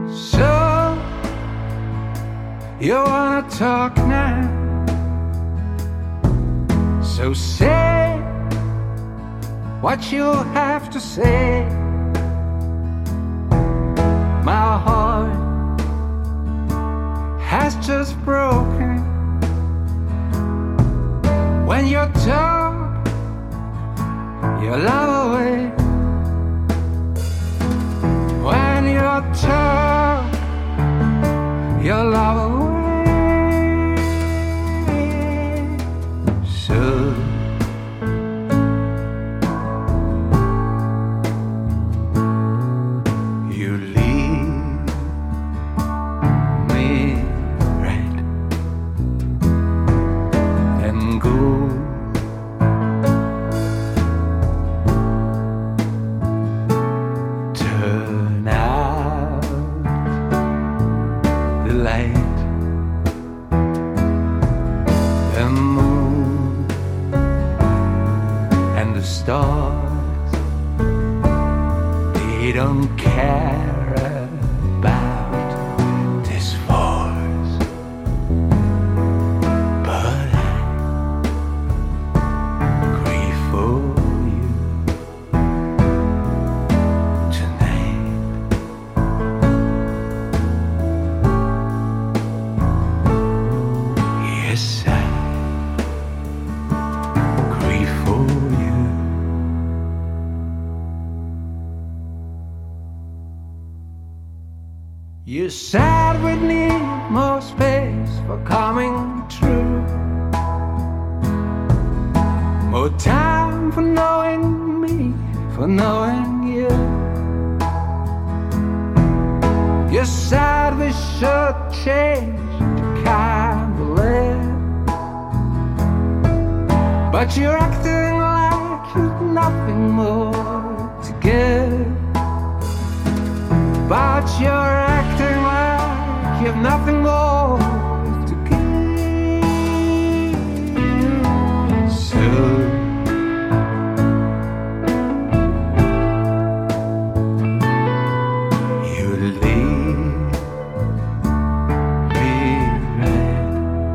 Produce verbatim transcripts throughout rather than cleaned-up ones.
So you wanna talk now? So say what you have to say. My heart has just broken. When you talk your love away. When you talk your love away. So you leave me right and go. Turn out the light, the moon and the stars, they don't care about this force, but I grieve for you tonight. Yes, I grieve for you. You said we need more space for coming true, more time for knowing me, for knowing you. You said we should change the kind we live, but you're acting like you've nothing more to give. But you're acting like you've nothing more to give. So you leave me right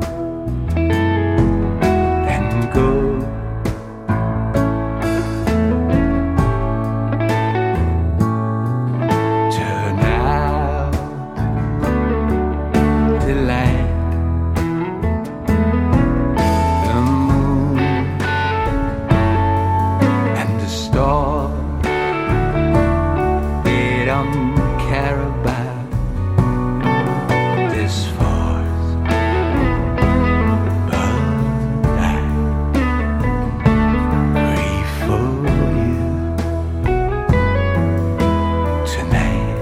and go. Turn out the light, the moon and the stars, they don't care about this force, but I grieve for you tonight.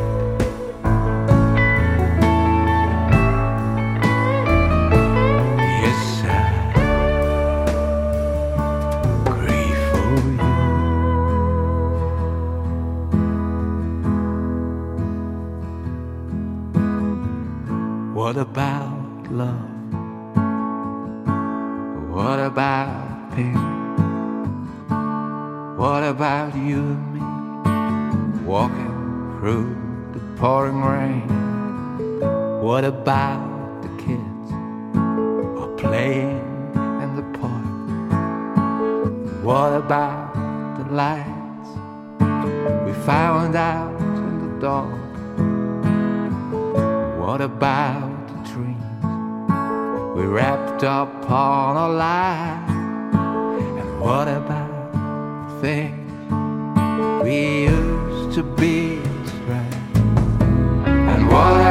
Yes, I grieve for you. What about love? What about pain? What about you and me walking through the pouring rain? What about the kids who are playing in the park? What about the lights we found out in the dark? What about the dreams we wrapped up on a lie? And what about the things we used to be right? And what